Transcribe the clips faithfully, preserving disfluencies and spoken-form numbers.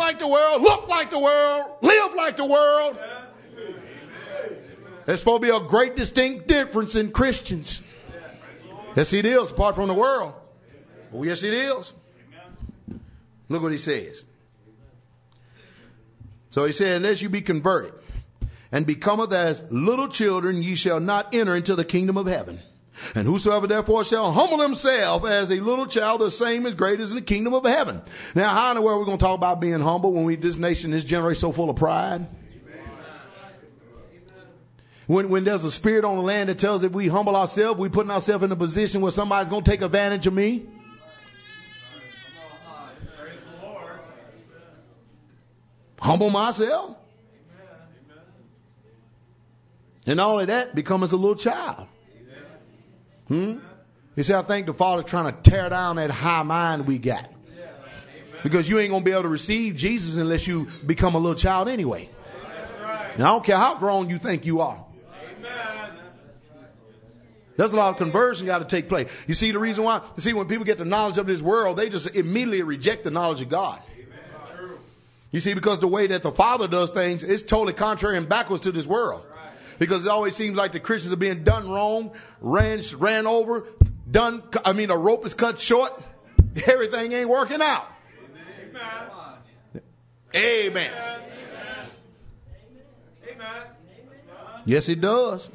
like the world, look like the world, live like the world. There's supposed to be a great distinct difference in Christians. Yes, it is, apart from the world. Oh, yes, it is. Look what he says. So he said, unless you be converted and becometh as little children, ye shall not enter into the kingdom of heaven. And whosoever therefore shall humble himself as a little child, the same is great as in the kingdom of heaven. Now, how in the world are we going to talk about being humble when we, this nation, this generation so full of pride? When, when there's a spirit on the land that tells us if we humble ourselves, we're putting ourselves in a position where somebody's going to take advantage of me. Humble myself. And all of that, become as a little child. Hmm? You see, I think the Father's trying to tear down that high mind we got. Because you ain't going to be able to receive Jesus unless you become a little child anyway. And I don't care how grown you think you are. There's a lot of conversion got to take place. You see the reason why? You see, when people get the knowledge of this world, they just immediately reject the knowledge of God. You see, because the way that the Father does things is totally contrary and backwards to this world. Because it always seems like the Christians are being done wrong, ran, ran over, done. I mean, a rope is cut short. Everything ain't working out. Amen. Amen. Amen. Yes, it does.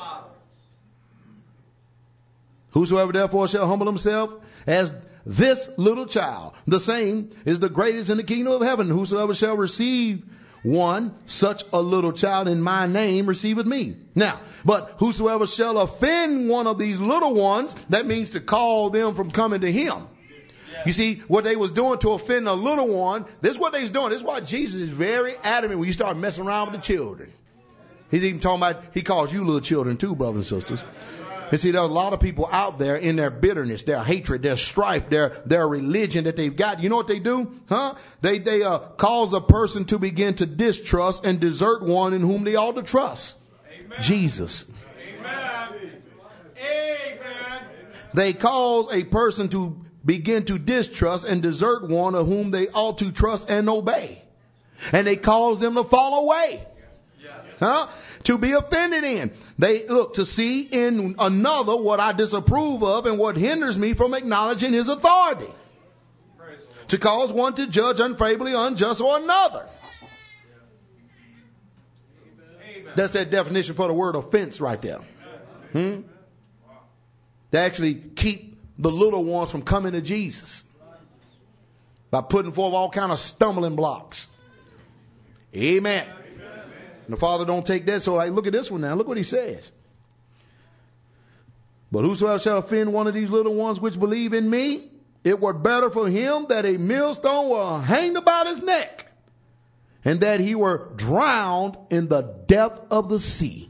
Whosoever therefore shall humble himself as this little child, the same is the greatest in the kingdom of heaven. Whosoever shall receive one, such a little child in my name, receiveth me. Now, but whosoever shall offend one of these little ones, that means to call them from coming to him. You see, what they was doing to offend a little one, this is what they was doing. This is why Jesus is very adamant when you start messing around with the children. He's even talking about, he calls you little children too, brothers and sisters. And see, there's a lot of people out there in their bitterness, their hatred, their strife, their, their religion that they've got. You know what they do? Huh? They, they, uh, cause a person to begin to distrust and desert one in whom they ought to trust. Amen. Jesus. Amen. Amen. They cause a person to begin to distrust and desert one of whom they ought to trust and obey. And they cause them to fall away. Huh? To be offended in. They look to see in another what I disapprove of and what hinders me from acknowledging his authority. To cause one to judge unfavorably, unjust, or another. Amen. That's that definition for the word offense right there. Hmm? They actually keep the little ones from coming to Jesus by putting forth all kind of stumbling blocks. Amen. And the Father don't take that. So like, look at this one now. Look what he says. But whosoever shall offend one of these little ones which believe in me, it were better for him that a millstone were hanged about his neck, and that he were drowned in the depth of the sea.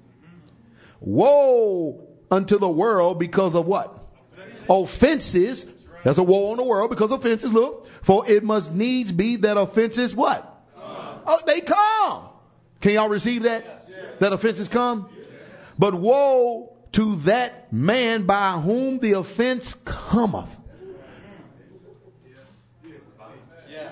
Woe unto the world because of what? Offenses. There's a woe on the world because of offenses. Look, for it must needs be that offenses what? Oh, they come. Can y'all receive that? Yes. That offenses come? Yes. But woe to that man by whom the offense cometh. Yes.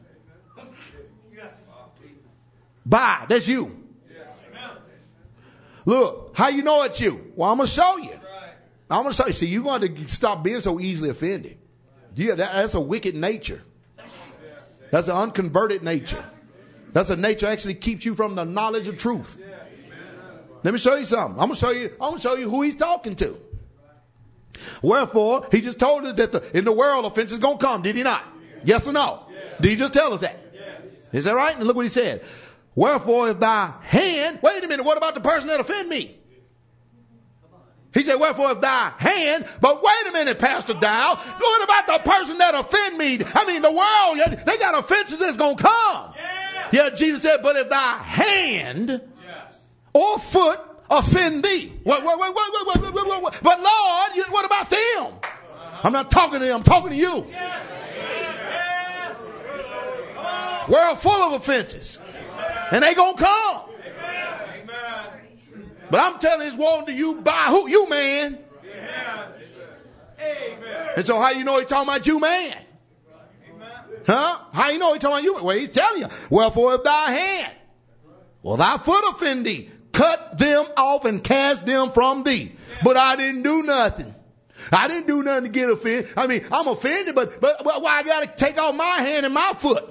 By, that's you. Yes. Look, how you know it's you? Well, I'm going to show you. I'm going to show you. See, you're going to stop being so easily offended. Yeah, that, that's a wicked nature. That's an unconverted nature. That's a nature that actually keeps you from the knowledge of truth. Let me show you something. I'm going to show you, I'm going to show you who he's talking to. Wherefore, he just told us that the, in the world offense is going to come. Did he not? Yes or no? Did he just tell us that? Is that right? And look what he said. Wherefore, if thy hand, wait a minute, what about the person that offend me? He said, wherefore, if thy hand, but wait a minute, Pastor Dow, what about the person that offend me? I mean, the world, they got offenses that's going to come. Yeah, Jesus said, but if thy hand yes. or foot offend thee. Wait, wait, wait, wait, wait, wait, wait, wait. But Lord, you, what about them? Uh-huh. I'm not talking to them, I'm talking to you. Yes. Yes. World full of offenses. Amen. And they gonna come. Amen. But I'm telling this woe to you by who? You man. Amen. And so how you know he's talking about you man? Huh? How you know he talking about you? Well, he's telling you. Wherefore if thy hand or thy foot offend thee, cut them off and cast them from thee. But I didn't do nothing. I didn't do nothing to get offended. I mean, I'm offended, but, but, but why I got to take off my hand and my foot?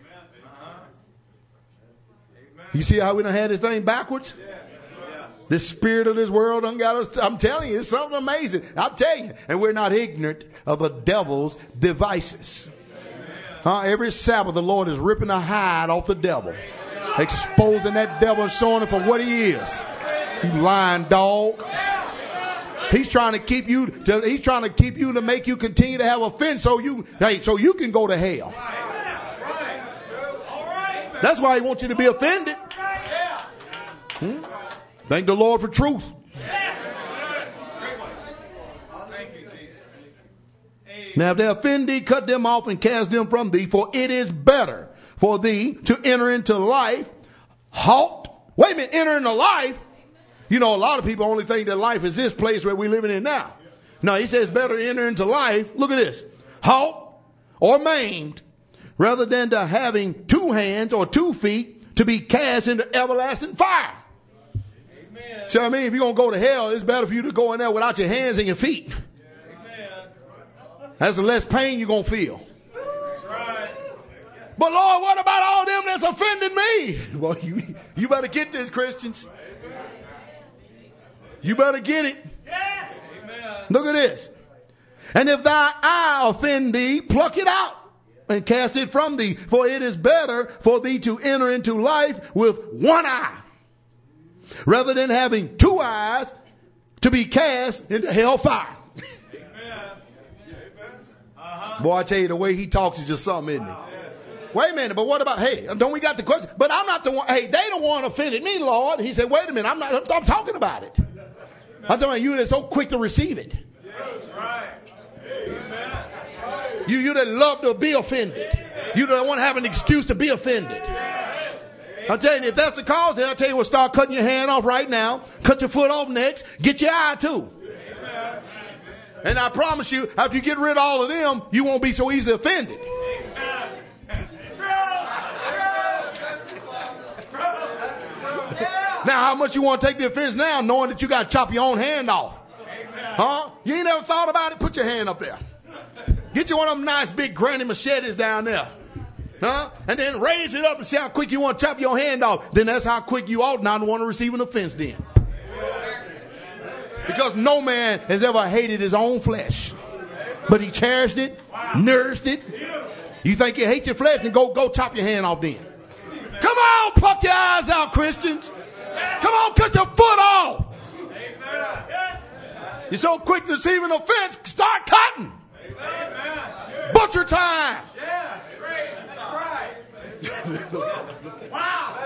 You see how we done had this thing backwards? The spirit of this world done got us. I'm telling you, it's something amazing. I'm telling you. And we're not ignorant of the devil's devices. Huh? Every Sabbath, the Lord is ripping the hide off the devil, exposing that devil and showing him for what he is. You lying dog. He's trying to keep you to, he's trying to keep you to make you continue to have offense so you, hey, so you can go to hell. That's why he wants you to be offended. Hmm? Thank the Lord for truth. Now if they offend thee, cut them off and cast them from thee, for it is better for thee to enter into life. Halt. Wait a minute, enter into life. You know, a lot of people only think that life is this place where we're living in now. No, he says better to enter into life. Look at this. Halt or maimed, rather than to having two hands or two feet to be cast into everlasting fire. Amen. So I mean, if you're going to go to hell, it's better for you to go in there without your hands and your feet. That's the less pain you're going to feel. That's right. But Lord, what about all them that's offending me? Well, you, you better get this, Christians. You better get it. Yeah. Look at this. And if thy eye offend thee, pluck it out and cast it from thee. For it is better for thee to enter into life with one eye, rather than having two eyes to be cast into hellfire. Boy, I tell you, the way he talks is just something, isn't it? Wait a minute, but what about, hey, don't we got the question? But I'm not the one, hey, they the one offended me, Lord. He said, wait a minute, I'm not, I'm, I'm talking about it. I'm talking about you that's so quick to receive it. You, you that love to be offended. You that want to have an excuse to be offended. I'm telling you, if that's the cause, then I'll tell you what, start cutting your hand off right now. Cut your foot off next. Get your eye too. And I promise you, after you get rid of all of them, you won't be so easily offended. Now, how much you want to take the offense now, knowing that you got to chop your own hand off? Huh? You ain't never thought about it? Put your hand up there. Get you one of them nice big granny machetes down there. Huh? And then raise it up and see how quick you want to chop your hand off. Then that's how quick you ought not to want to receive an offense then. Because no man has ever hated his own flesh, but he cherished it, nourished it. You think you hate your flesh, then go, go chop your hand off then. Come on, pluck your eyes out, Christians. Come on, cut your foot off. You're so quick to receive an offense, start cutting. Butcher time. Wow.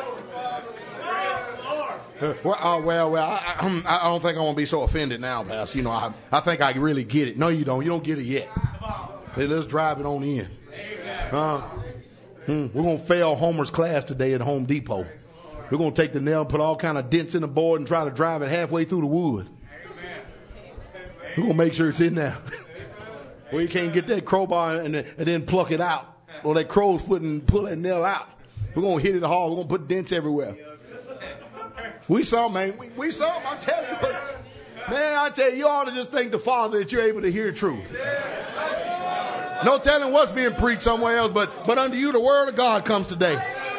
Well, uh, well, well, I, I, I don't think I want to be so offended now, Pastor. You know, I, I think I really get it. No, you don't. You don't get it yet. Hey, let's drive it on in. Uh, hmm, we're going to fail Homer's class today at Home Depot. We're going to take the nail and put all kind of dents in the board and try to drive it halfway through the wood. We're going to make sure it's in there. Well, you can't get that crowbar and, and then pluck it out. Or that crow's foot and pull that nail out. We're going to hit it hard. We're going to put dents everywhere. We saw, man. We, we saw him, I tell you. But, man, I tell you, you ought to just thank the Father that you're able to hear truth. No telling what's being preached somewhere else, but, but unto you the word of God comes today.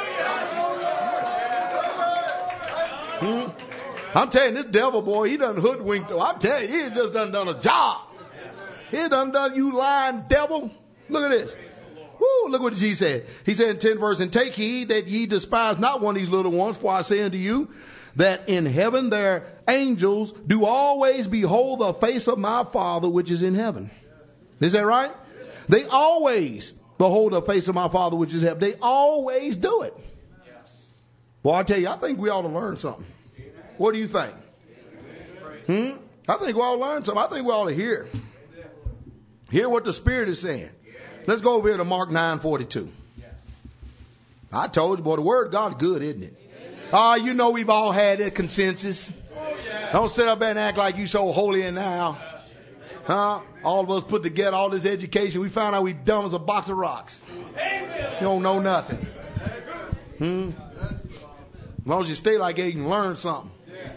Hmm? I'm telling you, this devil boy, he done hoodwinked. I'm telling you, he's just done done a job. He done done, you lying devil. Look at this. Woo, look what Jesus said. He said in tenth verse, and take heed that ye despise not one of these little ones, for I say unto you, that in heaven their angels do always behold the face of my Father which is in heaven. Is that right? They always behold the face of my Father which is in heaven. They always do it. Well, I tell you, I think we ought to learn something. What do you think? Hmm? I think we ought to learn something. I think we ought to hear. Hear what the Spirit is saying. Let's go over here to Mark nine forty-two. I told you, boy, the word of God is good, isn't it? Ah, uh, you know we've all had that consensus. Don't sit up there and act like you so holy and now. Huh? All of us put together all this education. We found out we dumb as a box of rocks. You don't know nothing. Hmm? As long as you stay like that, you can learn something.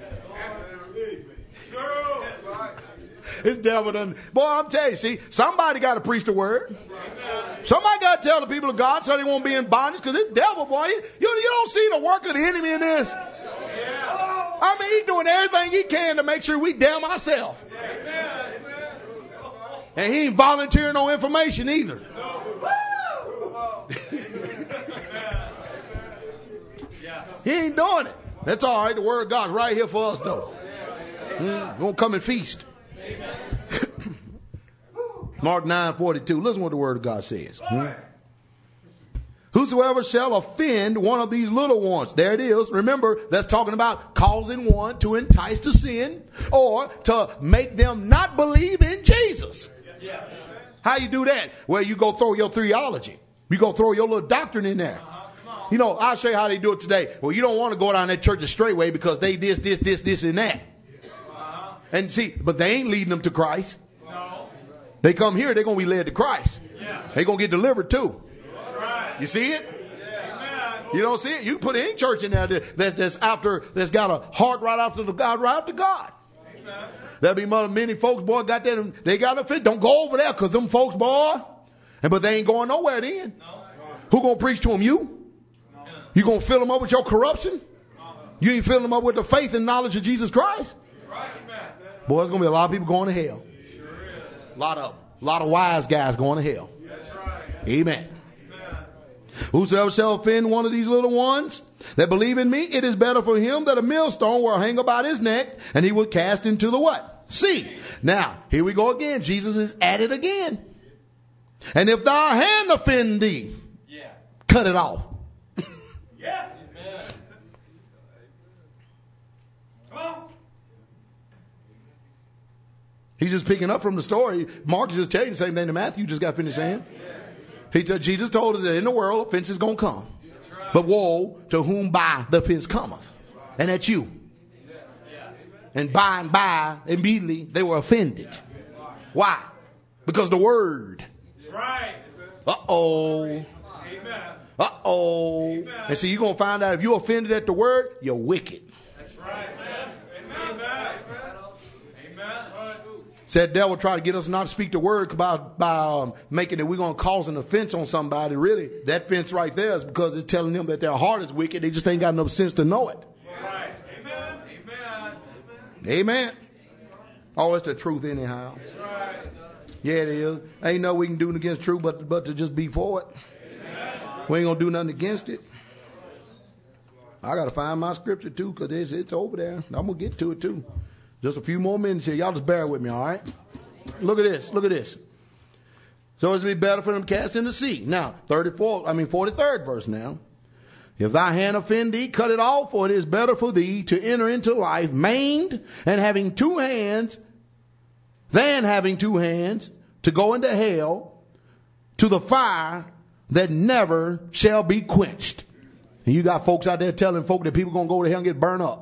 This devil done. Boy, I'm telling you, see, somebody got to preach the word. Somebody got to tell the people of God so they won't be in bondage, because this devil, boy, you, you don't see the work of the enemy in this. I mean, he's doing everything he can to make sure we damn ourselves. And he ain't volunteering no information either. He ain't doing it. That's all right. The word of God's right here for us, though. Mm, won't come and feast. Mark nine forty-two. Listen what the word of God says. Hmm? Whosoever shall offend one of these little ones. There it is. Remember, that's talking about causing one to entice to sin or to make them not believe in Jesus. How you do that? Well, you go throw your theology. You go throw your little doctrine in there. You know, I'll show you how they do it today. Well, you don't want to go down that church a straight way because they this, this, this, this, and that. And see, but they ain't leading them to Christ. They come here, they're going to be led to Christ. They're going to get delivered too. You see it? You don't see it? You put any church in there that, that's after, that's got a heart right after the God, right after God. There'll be many folks, boy, got that, they got to fit. Don't go over there because them folks, boy, and but they ain't going nowhere then. Who going to preach to them? You? You going to fill them up with your corruption? You ain't filling them up with the faith and knowledge of Jesus Christ? Boy, there's going to be a lot of people going to hell. A lot of, a lot of wise guys going to hell. Amen. Whosoever shall offend one of these little ones that believe in me, it is better for him that a millstone were hang about his neck, and he would cast into the what? Sea. Now, here we go again. Jesus is at it again. And if thy hand offend thee, yeah. cut it off. Yeah. He's just picking up from the story. Mark is just telling you the same thing that Matthew just got finished saying. He t- Jesus told us that in the world, offense is going to come. But woe to whom by the offense cometh. And that's you. And by and by, immediately, they were offended. Why? Because the word. Uh-oh. Uh-oh. And see, you're going to find out if you're offended at the word, you're wicked. That's right. Amen. Said devil try to get us not to speak the word by, by um, making it we're going to cause an offense on somebody. Really, that offense right there is because it's telling them that their heart is wicked. They just ain't got enough sense to know it. Right. Amen. Amen. Amen. Oh, it's the truth anyhow. Right. Yeah, it is. Ain't no we can do against truth but, but to just be for it. Amen. We ain't going to do nothing against it. I got to find my scripture too because it's, it's over there. I'm going to get to it too. Just a few more minutes here. Y'all just bear with me, all right? Look at this. Look at this. So it's be better for them cast in the sea. Now, thirty-four, I mean forty-third verse now. If thy hand offend thee, cut it off, for it is better for thee to enter into life maimed and having two hands than having two hands to go into hell to the fire that never shall be quenched. And you got folks out there telling folk that people going to go to hell and get burned up.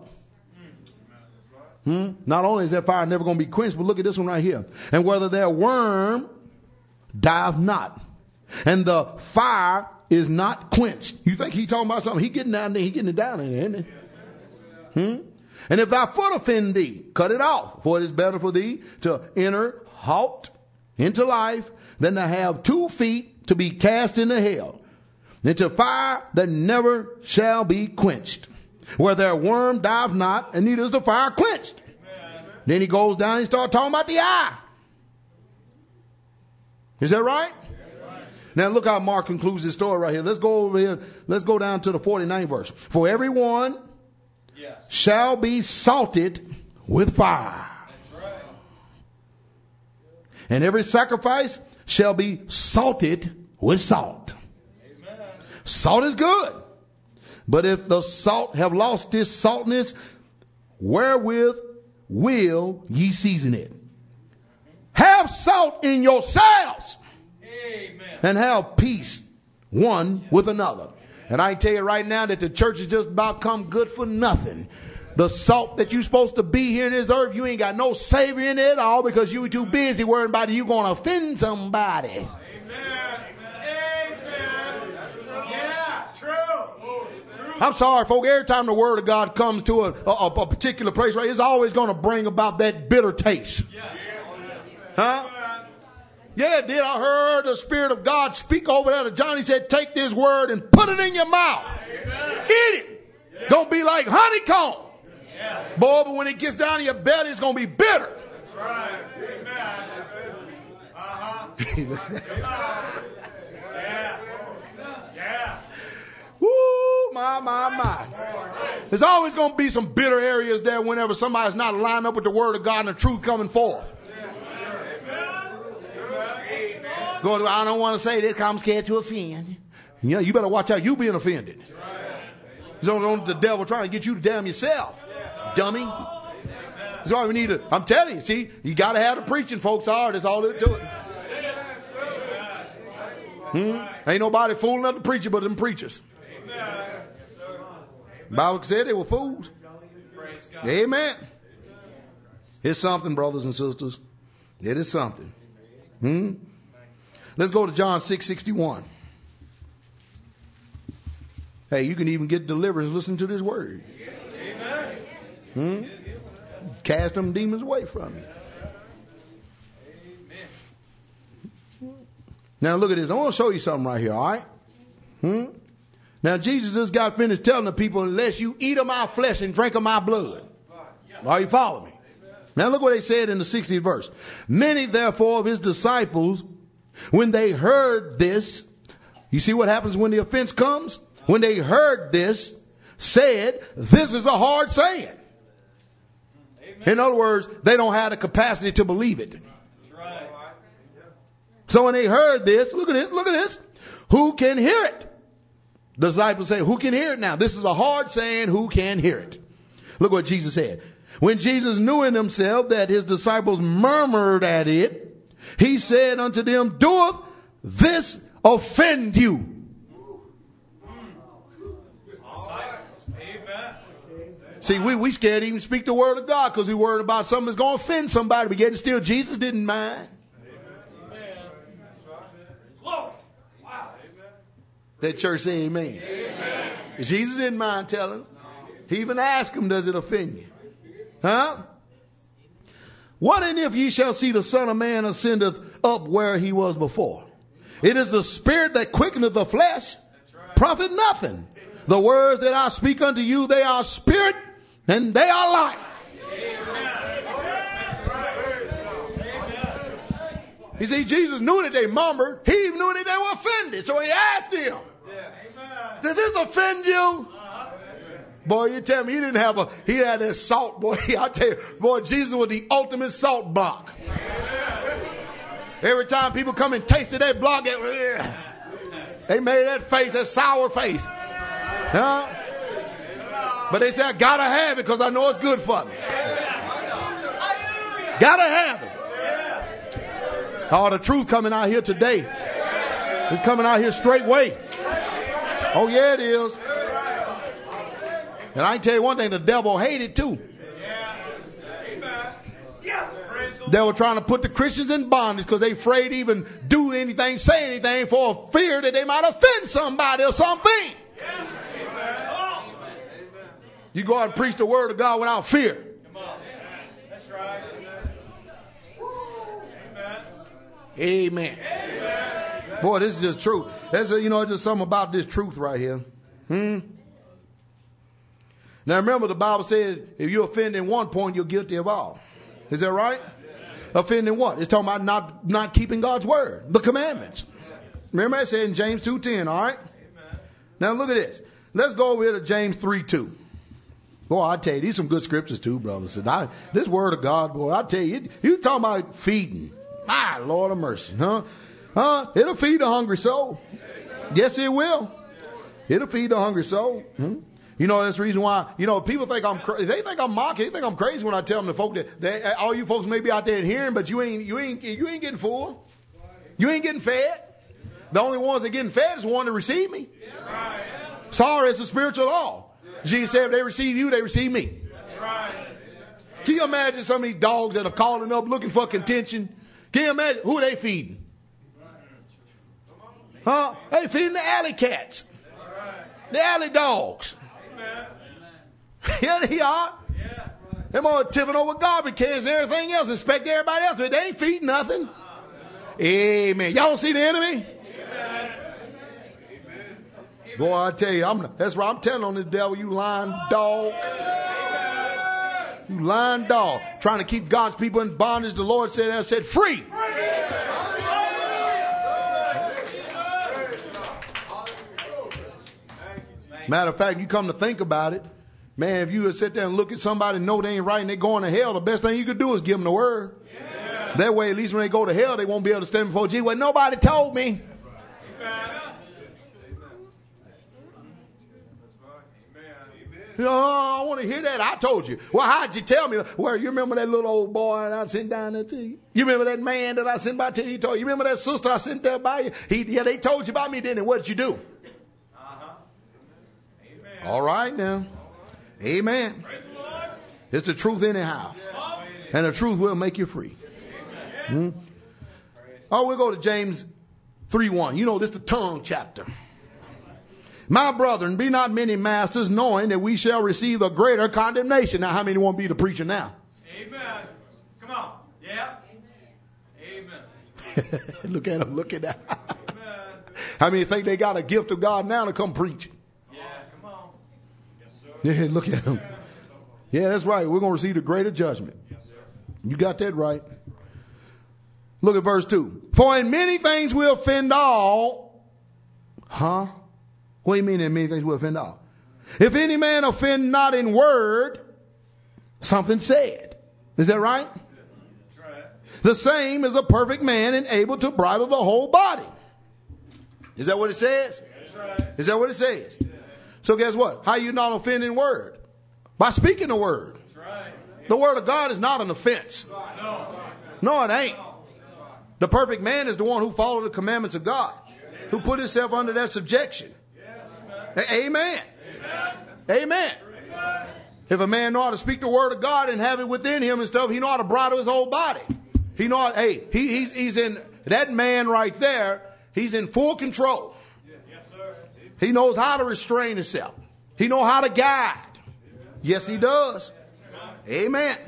Hmm? Not only is that fire never going to be quenched, but look at this one right here. And whether their worm dieth not, and the fire is not quenched. You think he talking about something? He getting down there, he getting it down there, isn't he? Hmm? And if thy foot offend thee, cut it off, for it is better for thee to enter halt into life than to have two feet to be cast into hell, into fire that never shall be quenched. Where their worm dieth not, and neither is the fire quenched. Amen. Then he goes down and starts talking about the eye. Is that right? Right? Now look how Mark concludes his story right here. Let's go over here. Let's go down to the forty-ninth verse. For everyone yes. shall be salted with fire. That's right. And every sacrifice shall be salted with salt. Amen. Salt is good. But if the salt have lost its saltness, wherewith will ye season it? Have salt in yourselves. Amen. And have peace one with another. And I tell you right now that the church is just about come good for nothing. The salt that you're supposed to be here in this earth, you ain't got no savior in it at all because you were too busy worrying about you going to offend somebody. Amen. Amen. Yeah, true. I'm sorry, folk. Every time the word of God comes to a, a, a particular place, right, it's always going to bring about that bitter taste. Huh? Yeah, it did. I heard the Spirit of God speak over there to John. He said, take this word and put it in your mouth. Eat it. Gonna be like honeycomb. Boy, but when it gets down in your belly, it's going to be bitter. That's right. Amen. Uh-huh. Yeah. Yeah. Woo, my, my, my. There's always going to be some bitter areas there whenever somebody's not lined up with the word of God and the truth coming forth. Going, I don't want to say this because I'm scared to offend. Yeah, you better watch out. You being offended. It's only the devil trying to get you to damn yourself. Dummy. That's all we need to, I'm telling you, see, you got to have the preaching, folks. All right, that's all there to it. Hmm? Ain't nobody fooling up the preacher but them preachers. The Bible said they were fools. Amen. It's something, brothers and sisters. It is something. Hmm? Let's go to John six sixty-one. Hey, you can even get deliverance listening to this word. Hmm? Cast them demons away from you. Now look at this. I want to show you something right here, all right? Hmm? Now Jesus just got finished telling the people, unless you eat of my flesh and drink of my blood. Are you following me? Now look what they said in the sixtieth verse. Many therefore of his disciples, when they heard this, you see what happens when the offense comes? When they heard this, said, this is a hard saying. In other words, they don't have the capacity to believe it. So when they heard this, look at this, look at this. Who can hear it? The disciples say, who can hear it now? This is a hard saying, who can hear it? Look what Jesus said. When Jesus knew in himself that his disciples murmured at it, he said unto them, doeth this offend you? See, we, we scared to even speak the word of God because we worried about something that's going to offend somebody. But yet still, Jesus didn't mind. Amen. That church say amen. Amen. Jesus didn't mind telling them. He even asked him, does it offend you? Huh? What then if ye shall see the Son of Man ascendeth up where he was before? It is the spirit that quickeneth the flesh, profit nothing. The words that I speak unto you, they are spirit and they are life. You see, Jesus knew that they murmured. He even knew that they were offended. So he asked them, does this offend you? Boy, you tell me he didn't have a, he had that salt, boy. I tell you, boy, Jesus was the ultimate salt block. Every time people come and tasted that block, they made that face, that sour face. Huh? But they say, I gotta have it because I know it's good for me. Gotta have it. All the truth coming out here today. It's coming out here straightway. Oh yeah, it is. And I can tell you one thing, the devil hated too. They were trying to put the Christians in bondage because they afraid to even do anything, say anything for fear that they might offend somebody or something. You go out and preach the word of God without fear. That's right. Amen. Amen. Boy, this is just truth. That's a, you know, just something about this truth right here. Hmm. Now remember, the Bible said if you offend in one point, you're guilty of all. Is that right? Offending what? It's talking about not, not keeping God's word, the commandments. Remember I said in James two ten, all right? Now look at this. Let's go over here to James three two. Boy, I tell you, these are some good scriptures too, brothers. And I, this word of God, boy, I tell you, you talking about feeding. My Lord of mercy, huh? Huh? It'll feed the hungry soul. Yes, it will. It'll feed the hungry soul. Hmm? You know, that's the reason why, you know, people think I'm crazy. They think I'm mocking. They think I'm crazy when I tell them the folk that they, all you folks may be out there hearing, but you ain't, you ain't, you ain't getting full. You ain't getting fed. The only ones that getting fed is the one that receive me. Sorry, it's a spiritual law. Jesus said if they receive you, they receive me. Can you imagine some of these dogs that are calling up looking for contention? Can you imagine who they feeding? Huh? They feeding the alley cats. The alley dogs. Yeah, they are. Them all tipping over garbage cans and everything else, inspect everybody else, but they ain't feeding nothing. Amen. Y'all don't see the enemy? Boy, I tell you, I'm, that's right. I'm telling on this devil, you lying dog. You lying dog. Trying to keep God's people in bondage. The Lord said, I said, free. Matter of fact, you come to think about it, man, if you would sit there and look at somebody and know they ain't right and they're going to hell, the best thing you could do is give them the word. Yeah. That way, at least when they go to hell, they won't be able to stand before Jesus. Well, nobody told me. You know, oh, I want to hear that. I told you. Well, how'd you tell me? Well, you remember that little old boy that I sent down there to you? You remember that man that I sent by to you? Told you? You remember that sister I sent there by you? He, yeah, they told you about me, didn't they? What did you do? Uh-huh. Amen. All right now. Amen. It's the truth anyhow. And the truth will make you free. Hmm? Oh, we'll go to James three one. You know, this is the tongue chapter. My brethren, be not many masters, knowing that we shall receive a greater condemnation. Now, how many want to be the preacher now? Amen. Come on. Yeah. Amen. Look at them. Look at that. How many think they got a gift of God now to come preach? Yeah. Come on. Yes, sir. Yeah, look at them. Yeah, that's right. We're going to receive the greater judgment. Yes, sir. You got that right. Look at verse two. For in many things we offend all. Huh? What do you mean in many things we offend all? If any man offend not in word, something said. Is that right? That's right. The same is a perfect man and able to bridle the whole body. Is that what it says? That's right. Is that what it says? Yeah. So guess what? How you not offending word? By speaking the word. That's right. The word of God is not an offense. No. No, it ain't. The perfect man is the one who followed the commandments of God, who put himself under that subjection. Amen. Amen. Amen. Amen. If a man know how to speak the word of God and have it within him and stuff, he know how to bridle his whole body. He know how, hey, he, he's, he's in, that man right there, he's in full control. Yes, sir. He knows how to restrain himself. He knows how to guide. Yes, he does. Amen.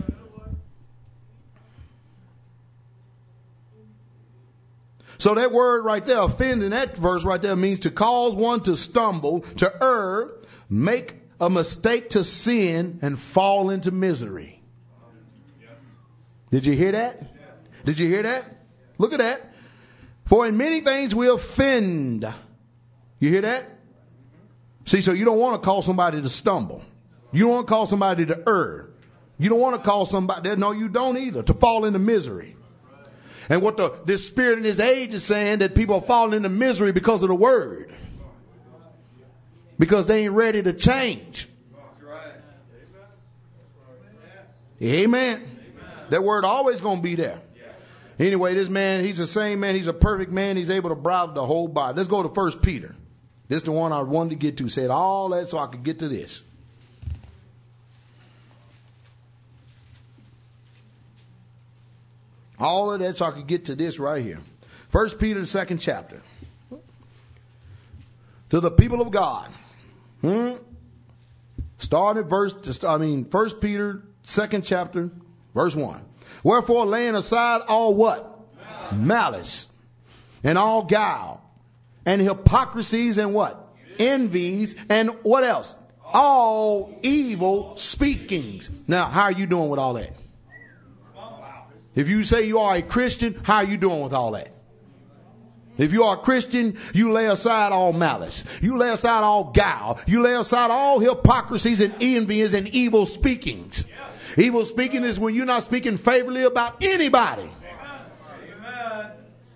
So that word right there, offend in that verse right there, means to cause one to stumble, to err, make a mistake, to sin, and fall into misery. Did you hear that? Did you hear that? Look at that. For in many things we offend. You hear that? See, so you don't want to cause somebody to stumble. You don't want to cause somebody to err. You don't want to cause somebody, no, you don't either, to fall into misery. And what the, this spirit in this age is saying, that people are falling into misery because of the word. Because they ain't ready to change. Amen. Amen. That word always going to be there. Anyway, this man, he's the same man. He's a perfect man. He's able to bridle the whole body. Let's go to First Peter. This is the one I wanted to get to. Said all that so I could get to this. All of that so I could get to this right here. First Peter, the second chapter. To the people of God. Hmm? Start at verse, I mean, First Peter, second chapter, verse one. Wherefore, laying aside all what? Malice. Malice. And all guile. And hypocrisies and what? Envies. And what else? All evil speakings. Now, how are you doing with all that? If you say you are a Christian, how are you doing with all that? If you are a Christian, you lay aside all malice. You lay aside all guile. You lay aside all hypocrisies and envies and evil speakings. Evil speaking is when you're not speaking favorably about anybody. Amen.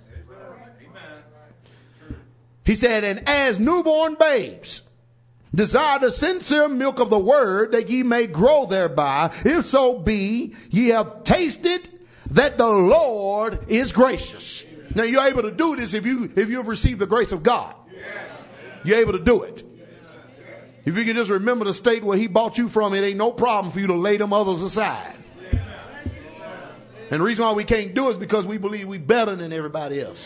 He said, and as newborn babes, desire the sincere milk of the word, that ye may grow thereby, if so be ye have tasted that the Lord is gracious. Now you're able to do this if you if you've received the grace of God. You're able to do it. If you can just remember the state where he bought you from, it ain't no problem for you to lay them others aside. And the reason why we can't do it is because we believe we better than everybody else.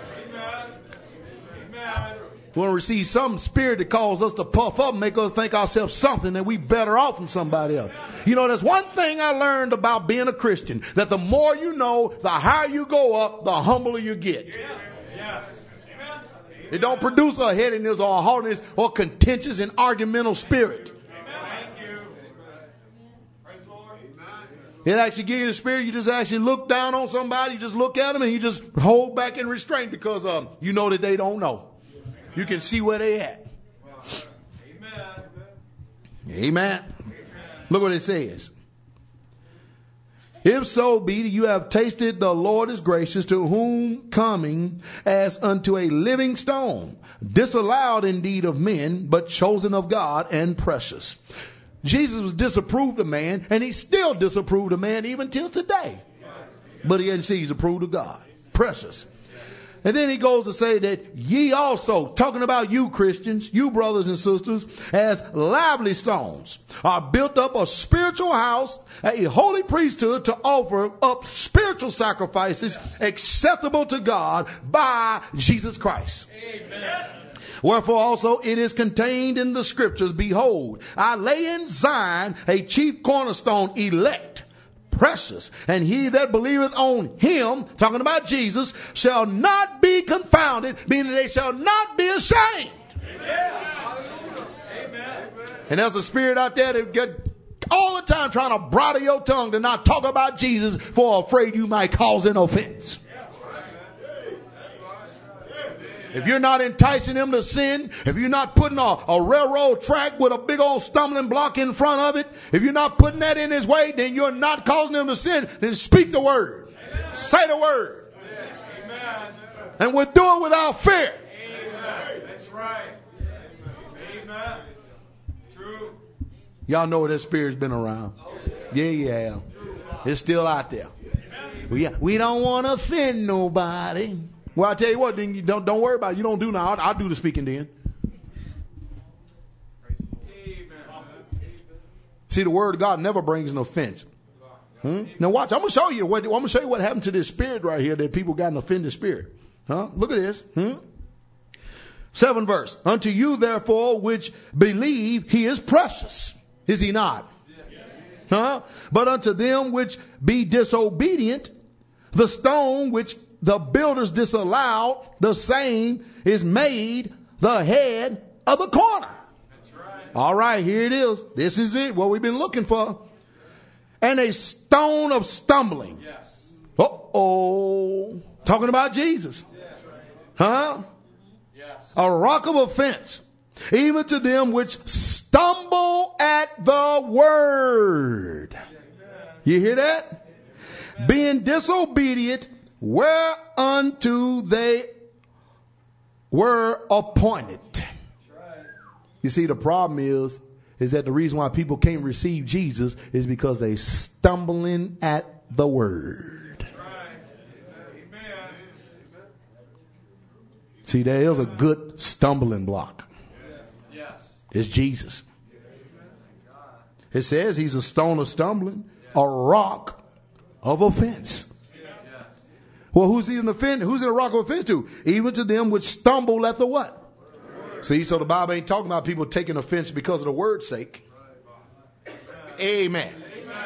We want to receive some spirit that calls us to puff up and make us think ourselves something that we better off than somebody else. You know, there's one thing I learned about being a Christian, that the more you know, the higher you go up, the humbler you get. Yes. Yes. It don't produce a headiness or a hardness or contentious and argumental spirit. Thank you. Praise the Lord. It actually gives you the spirit. You just actually look down on somebody, you just look at them and you just hold back in restraint because um, you know that they don't know. You can see where they at. Amen. Amen. Look what it says. If so be that you have tasted the Lord is gracious, to whom coming as unto a living stone, disallowed indeed of men, but chosen of God and precious. Jesus was disapproved of man, and he still disapproved of man even till today. But he see he's approved of God. Precious. And then he goes to say that ye also, talking about you Christians, you brothers and sisters, as lively stones, are built up a spiritual house, a holy priesthood to offer up spiritual sacrifices acceptable to God by Jesus Christ. Amen. Wherefore also it is contained in the scriptures, behold, I lay in Zion a chief cornerstone, elect, precious, and he that believeth on him, talking about Jesus, shall not be confounded, meaning they shall not be ashamed. Amen. Amen. And there's a spirit out there that get all the time trying to bridle your tongue to not talk about Jesus, for afraid you might cause an offense. If you're not enticing him to sin, if you're not putting a, a railroad track with a big old stumbling block in front of it, if you're not putting that in his way, then you're not causing him to sin. Then speak the word. Amen. Say the word. Amen. And we'll do it without fear. Amen. That's right. Amen. True. Y'all know that spirit's been around. Yeah, yeah. It's still out there. We, we don't want to offend nobody. Well, I tell you what, then you don't don't worry about it. You don't do now. I'll, I'll do the speaking then. Amen. See, the word of God never brings an offense. Hmm? Now watch. I'm gonna show you what I'm gonna show you what happened to this spirit right here, that people got an offended spirit. Huh? Look at this. Hmm? Seven verse. Unto you therefore which believe, he is precious. Is he not? Huh? But unto them which be disobedient, the stone which the builders disallowed, the same is made the head of the corner. That's right. All right, here it is. This is it, what we've been looking for. And a stone of stumbling. Yes. Uh-oh. Talking about Jesus. Huh? Yes. A rock of offense, even to them which stumble at the word. You hear that? Being disobedient, whereunto they were appointed. You see, the problem is, is that the reason why people can't receive Jesus is because they stumbling at the word. Amen. See, there is a good stumbling block. Yes. It's Jesus. It says he's a stone of stumbling, a rock of offense. Well, who's he an offense? Who's in a rock of offense to? Even to them which stumble at the what? See, so the Bible ain't talking about people taking offense because of the word's sake. Amen.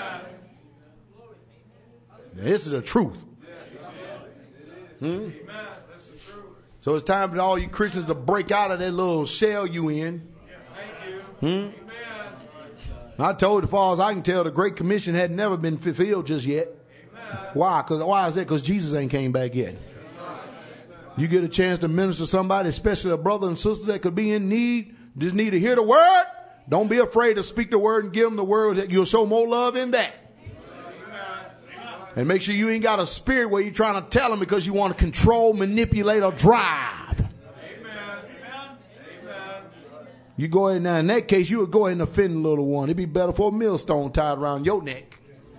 This is the truth. Hmm? So it's time for all you Christians to break out of that little shell you in. Hmm? I told you, as far as I can tell, the Great Commission had never been fulfilled just yet. Why? Because why is that? Because Jesus ain't came back yet. You get a chance to minister to somebody, especially a brother and sister that could be in need, just need to hear the word. Don't be afraid to speak the word and give them the word. That you'll show more love in that. And make sure you ain't got a spirit where you're trying to tell them because you want to control, manipulate, or drive. You go ahead now. In that case, you would go ahead and offend the little one. It'd be better for a millstone tied around your neck.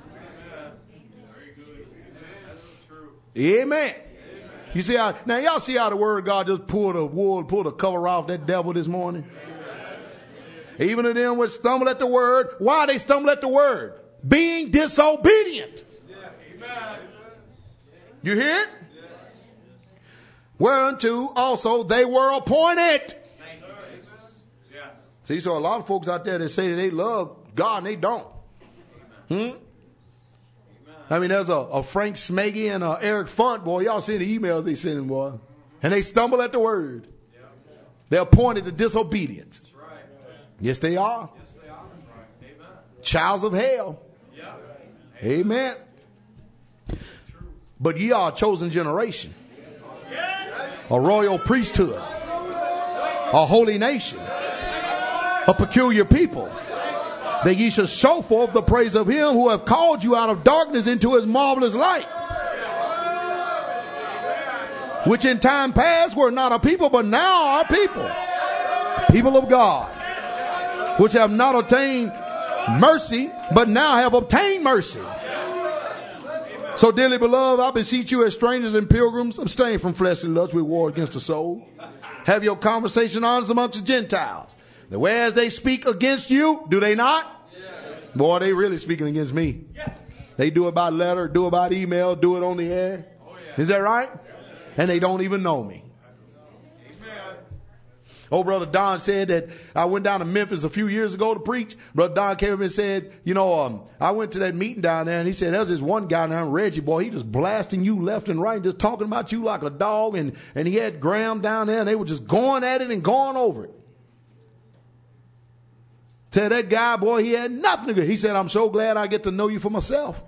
Amen. Amen. You see how, now y'all see how the word of God just pulled a wool, pulled a cover off that devil this morning? Even to them which stumble at the word. Why they stumble at the word? Being disobedient. You hear it? Whereunto also they were appointed. See, so a lot of folks out there that say that they love God and they don't. Hmm? I mean, there's a, a Frank Smaggy and a Eric Font, boy. Y'all see the emails they send, boy. And they stumble at the word. They're appointed to disobedience. Yes, they are. Childs of hell. Amen. But ye are a chosen generation, a royal priesthood, a holy nation, a peculiar people, that ye shall show forth the praise of him who have called you out of darkness into his marvelous light, which in time past were not a people, but now are people, people of God, which have not obtained mercy, but now have obtained mercy. So, dearly beloved, I beseech you as strangers and pilgrims, abstain from fleshly lusts which war against the soul. Have your conversation honest amongst the Gentiles. That whereas they speak against you, do they not? Yes. Boy, they really speaking against me. Yes. They do it by letter, do it by email, do it on the air. Oh, yeah. Is that right? Yeah. And they don't even know me. Old Brother Don said that I went down to Memphis a few years ago to preach. Brother Don came up and said, you know, um, I went to that meeting down there, and he said, there's this one guy down Reggie, boy, he just blasting you left and right, just talking about you like a dog. And, and he had Graham down there, and they were just going at it and going over it. Tell that guy, boy, he had nothing to do. He said, I'm so glad I get to know you for myself.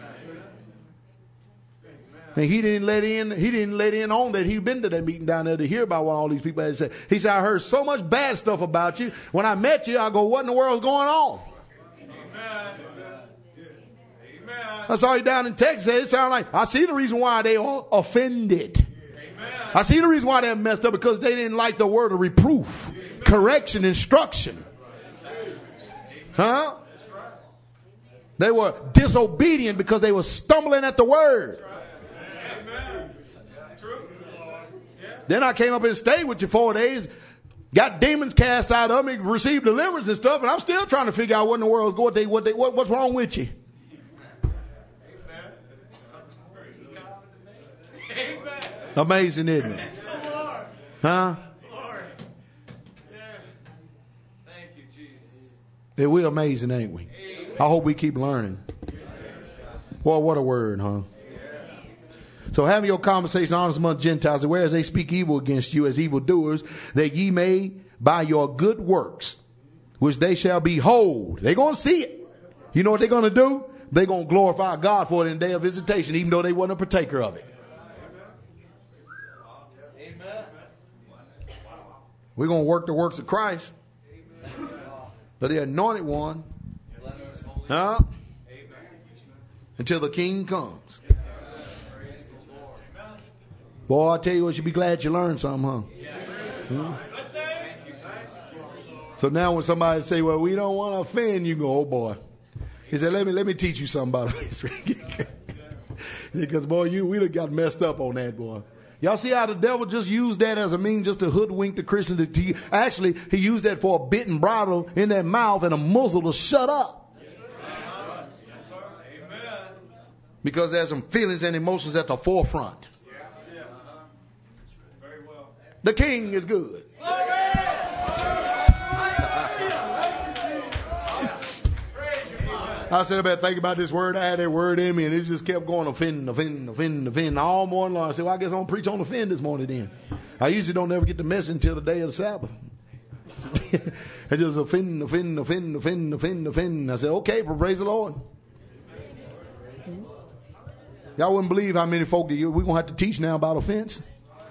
And he didn't let in, he didn't let in on that he'd been to that meeting down there to hear about what all these people had to say. He said, I heard so much bad stuff about you. When I met you, I go, what in the world's going on? Amen. Amen. I saw you down in Texas. It sounded like, I see the reason why they are offended. Amen. I see the reason why they're messed up, because they didn't like the word of reproof, correction, instruction. Huh? They were disobedient because they were stumbling at the word. Then I came up and stayed with you four days, got demons cast out of me, received deliverance and stuff, and I'm still trying to figure out what in the world's going. What they, what they, what, what's wrong with you? Amazing, isn't it? Huh? Yeah, we're amazing, ain't we? I hope we keep learning. Well, what a word, huh? So having your conversation honest among Gentiles, whereas they speak evil against you as evildoers, that ye may by your good works, which they shall behold. They're going to see it. You know what they're going to do? They're going to glorify God for it in the day of visitation, even though they wasn't a partaker of it. Amen. We're going to work the works of Christ. But the anointed one, huh? Until the King comes. Boy, I tell you what, you should be glad you learned something, huh? Hmm? So now when somebody say, well, we don't want to offend, you go, oh boy. He said, let me let me teach you something about this. Because boy, you we done got messed up on that, boy. Y'all see how the devil just used that as a means just to hoodwink the Christian. To, to, actually, he used that for a bit and bridle in their mouth and a muzzle to shut up. Because there's some feelings and emotions at the forefront. The King is good. I said, I better think about this word. I had that word in me, and it just kept going, offending, offending, offending, offending, all morning long. I said, well, I guess I'm going to preach on offend this morning then. I usually don't ever get the message until the day of the Sabbath. I just offending, offending, offending, offending, offending, offending. I said, okay, praise the Lord. Y'all wouldn't believe how many folk that you, we're going to have to teach now about offense.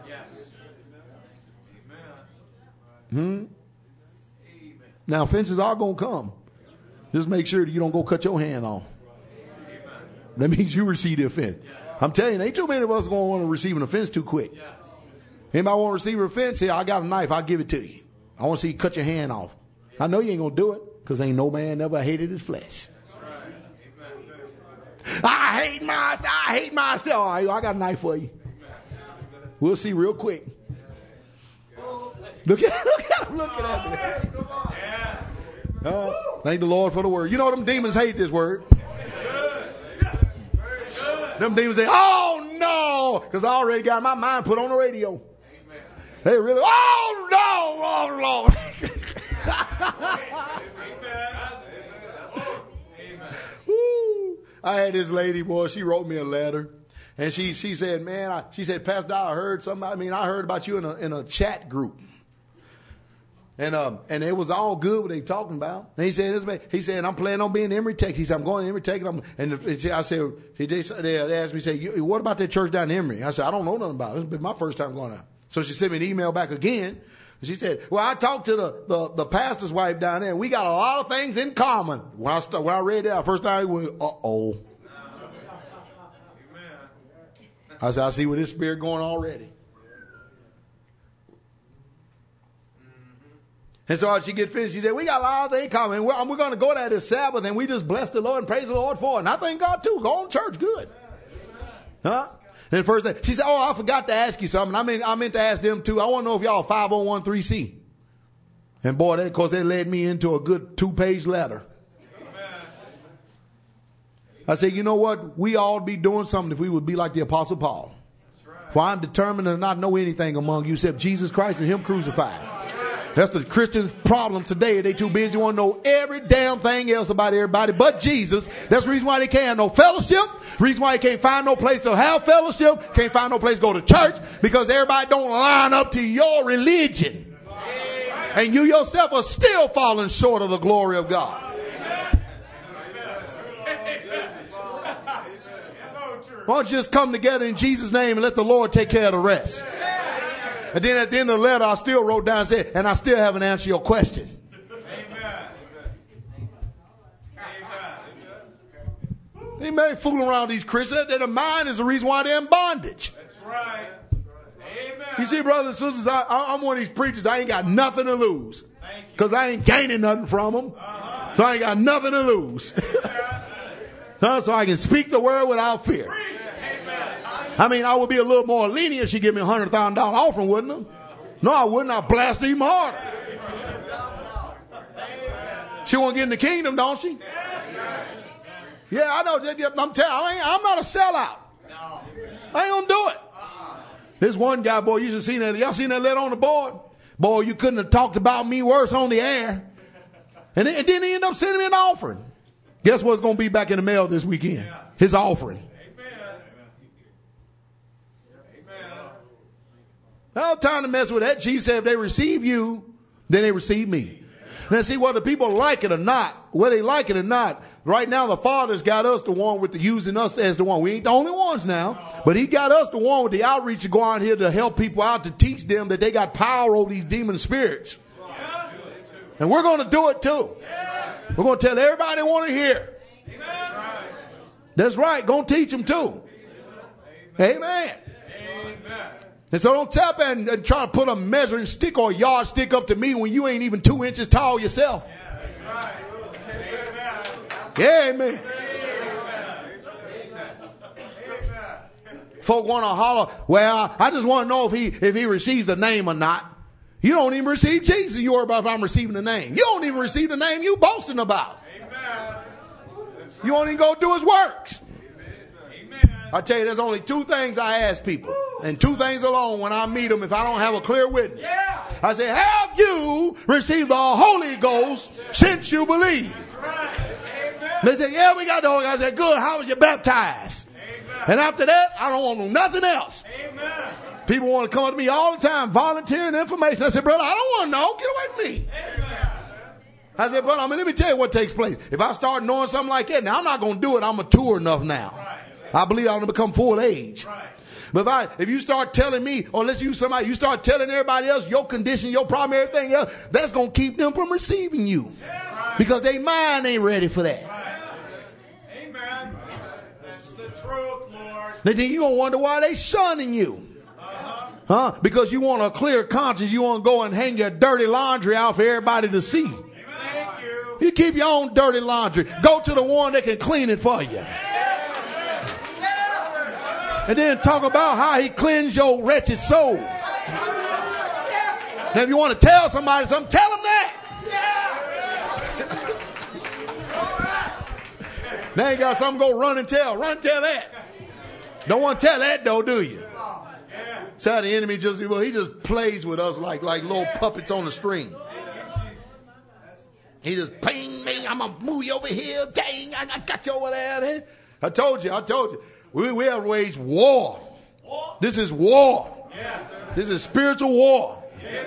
Hmm? Now, offenses are going to come. Just make sure that you don't go cut your hand off. That means you receive the offense. I'm telling you, ain't too many of us going to want to receive an offense too quick. Anybody want to receive an offense? Here, I got a knife. I'll give it to you. I want to see you cut your hand off. I know you ain't going to do it, because ain't no man ever hated his flesh. I hate myself. I hate myself. All right, I got a knife for you. We'll see real quick. Look at, look at him looking at me. Uh, thank the Lord for the word. You know them demons hate this word. Them demons say, oh no, because I already got my mind put on the radio. Amen. They really, oh no, oh Lord. Woo. I had this lady, boy, she wrote me a letter. And she she said, man, I, she said, Pastor, I heard something. I mean, I heard about you in a in a chat group. And um and it was all good what they talking about. And he said, he said, I'm planning on being Emory Tech. He said, I'm going to Emory Tech. And, I'm, and I said, he, they, they asked me, say, what about that church down in Emory? I said, I don't know nothing about it. It's been my first time going out. So she sent me an email back again. She said, well, I talked to the, the, the pastor's wife down there, and we got a lot of things in common. When I start, when I read that, first time I went, uh-oh. I said, I see with this spirit going already. And so she get finished. She said, we got a lot of things in common. We're, we're going to go there this Sabbath, and we just bless the Lord and praise the Lord for it. And I thank God, too. Go on church. Good. Huh? And first thing, she said, oh, I forgot to ask you something. I mean, I meant to ask them, too. I want to know if y'all five oh one three C. And, boy, that, of course, that led me into a good two-page letter. I said, you know what? We all be doing something if we would be like the Apostle Paul. Right. For I'm determined to not know anything among you except Jesus Christ and him crucified. That's the Christians' problem today. They too busy want to know every damn thing else about everybody but Jesus. That's the reason why they can't have no fellowship. The reason why they can't find no place to have fellowship. Can't find no place to go to church. Because everybody don't line up to your religion. And you yourself are still falling short of the glory of God. Why don't you just come together in Jesus' name and let the Lord take care of the rest? And then at the end of the letter, I still wrote down and said, and I still haven't answered your question. Amen. They may fool around these Christians. Their mind is the reason why they're in bondage. That's right. Amen. You see, brothers and sisters, I, I'm one of these preachers. I ain't got nothing to lose. Because I ain't gaining nothing from them. Uh-huh. So I ain't got nothing to lose. So I can speak the word without fear. I mean, I would be a little more lenient if she give me a hundred thousand dollar offering, wouldn't I? No, I wouldn't. I'd blast even harder. She want to get in the kingdom, don't she? Yeah, I know. I'm telling you, I'm not a sellout. I ain't gonna do it. This one guy, boy, you should seen that. Y'all seen that letter on the board? Boy, you couldn't have talked about me worse on the air. And then he ended up sending me an offering. Guess what's going to be back in the mail this weekend? His offering. No time to mess with that. Jesus said if they receive you, then they receive me. Now see, whether people like it or not, whether they like it or not, right now the Father's got us the one with the using us as the one. We ain't the only ones now, but he got us the one with the outreach to go out here to help people out, to teach them that they got power over these demon spirits. And we're going to do it too. We're going to tell everybody they want to hear. That's right. Going to teach them too. Amen. And so don't tap and, and try to put a measuring stick or a yardstick up to me when you ain't even two inches tall yourself. Yeah, that's right. Yeah, amen. Folk want to holler, well, I just want to know if he if he receives the name or not. You don't even receive Jesus. You worry about if I'm receiving the name. You don't even receive the name you boasting about. Amen. You won't even go do his works. I tell you, there's only two things I ask people, and two things alone when I meet them if I don't have a clear witness. Yeah. I say, have you received the Holy Ghost since you believe? Right. They say, yeah, we got the Holy Ghost. I say, good, how was you baptized? Amen. And after that, I don't want nothing else. Amen. People want to come up to me all the time, volunteering information. I said, brother, I don't want to know. Get away from me. Amen. I said, brother, I mean, let me tell you what takes place. If I start knowing something like that, now I'm not going to do it. I'm mature enough now. Right. I believe I'm going to become full age. Right. But if I, if you start telling me, or let's use somebody, you start telling everybody else your condition, your problem, everything else, that's going to keep them from receiving you. Right. Because their mind ain't ready for that. Right. Amen. That's the truth, Lord. Then you're going to wonder why they shunning you. Uh-huh. Huh? Because you want a clear conscience. You want to go and hang your dirty laundry out for everybody to see. Amen. Thank you. You keep your own dirty laundry. Go to the one that can clean it for you. And then talk about how he cleansed your wretched soul. Now, if you want to tell somebody something, tell them that. Now you got something to go run and tell. Run and tell that. Don't want to tell that though, do you? So how the enemy just, well, he just plays with us like, like little puppets on the string. He just ping me. I'm going to move you over here. Dang, I, I got you over there. I told you, I told you. We, we have waged war. This is war. This is spiritual war.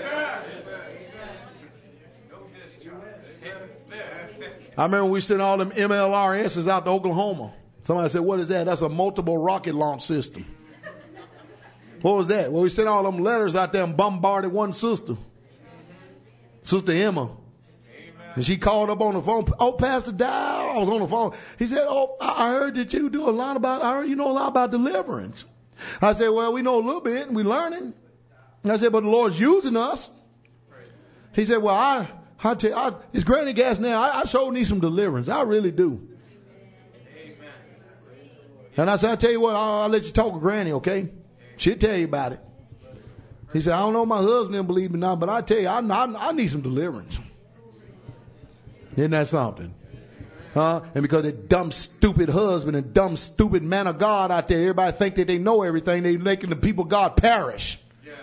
I remember we sent all them M L R S's out to Oklahoma. Somebody said, what is that? That's a multiple rocket launch system. What was that? Well, we sent all them letters out there and bombarded one sister. Sister Emma. And she called up on the phone. Oh, Pastor Dow. I was on the phone. He said, oh, I heard that you do a lot about, I heard you know a lot about deliverance. I said, well, we know a little bit and we're learning. And I said, but the Lord's using us. He said, well, I, I tell you, I, it's Granny Gas now. I, I sure need some deliverance. I really do. Amen. And I said, I'll tell you what, I'll, I'll let you talk to Granny, okay? She'll tell you about it. He said, I don't know, my husband didn't believe me now, but I tell you, I, I, I need some deliverance. Isn't that something? Huh? And because that dumb, stupid husband and dumb, stupid man of God out there, everybody think that they know everything. They making the people of God perish. Yeah,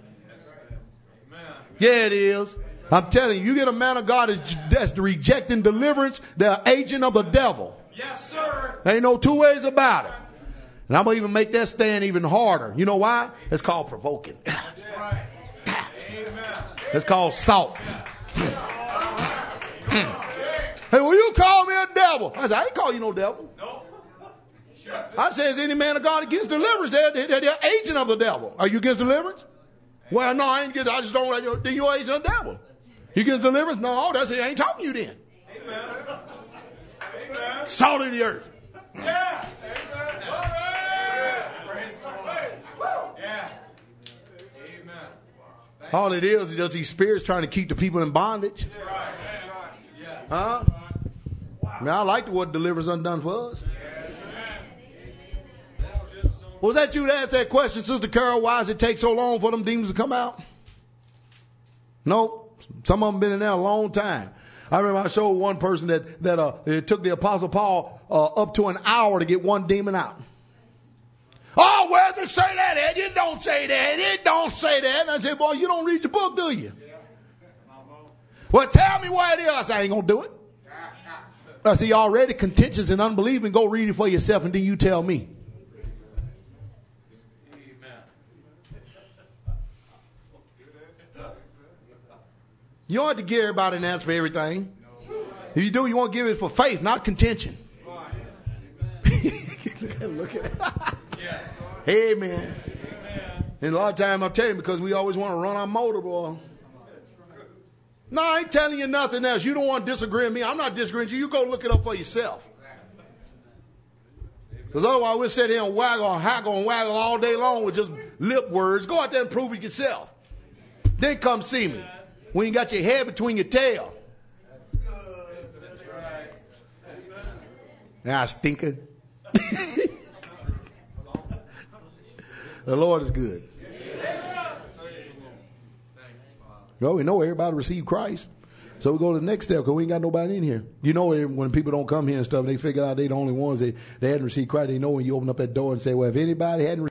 yeah it is. I'm telling you, you get a man of God that's, that's rejecting deliverance, they're an agent of the devil. Yes, sir. There ain't no two ways about it. And I'm going to even make that stand even harder. You know why? It's called provoking. Right. It's called salt. Hey, will you call me a devil? I said, I ain't call you no devil. No. I say, is any man of God against deliverance? They're, they're, they're the agent of the devil. Are you against deliverance? Well, no, I ain't against, I just don't, then you're agent of the devil. You against deliverance? No, that's it. I ain't talking to you then. Amen. Amen. Salt of the earth. Yeah. All it is is just these spirits trying to keep the people in bondage. Huh? I mean, I like the word deliverance undone for us. Was that you that asked that question, Sister Carol? Why does it take so long for them demons to come out? No, some of them been in there a long time. I remember I showed one person that that uh, it took the Apostle Paul uh, up to an hour to get one demon out. Oh, where does it say that at? It don't say that. It don't say that. And I said, boy, you don't read your book, do you? Well, tell me where it is. I said, I ain't going to do it. I said, you're already contentious and unbelieving. Go read it for yourself and then you tell me. You don't have to give everybody an answer for everything. If you do, you want to give it for faith, not contention. Look at it. Amen. And a lot of times I'm telling you, because we always want to run our motor, boy. No, I ain't telling you nothing else. You don't want to disagree with me. I'm not disagreeing with you. You go look it up for yourself. Because otherwise we'll sit here and waggle and haggle and waggle all day long with just lip words. Go out there and prove it yourself. Then come see me when you got your head between your tail. Now, stinker. The Lord is good. Well, we know everybody received Christ. So we go to the next step because we ain't got nobody in here. You know, when people don't come here and stuff, they figure out they the only ones that they hadn't received Christ. They know when you open up that door and say, well, if anybody hadn't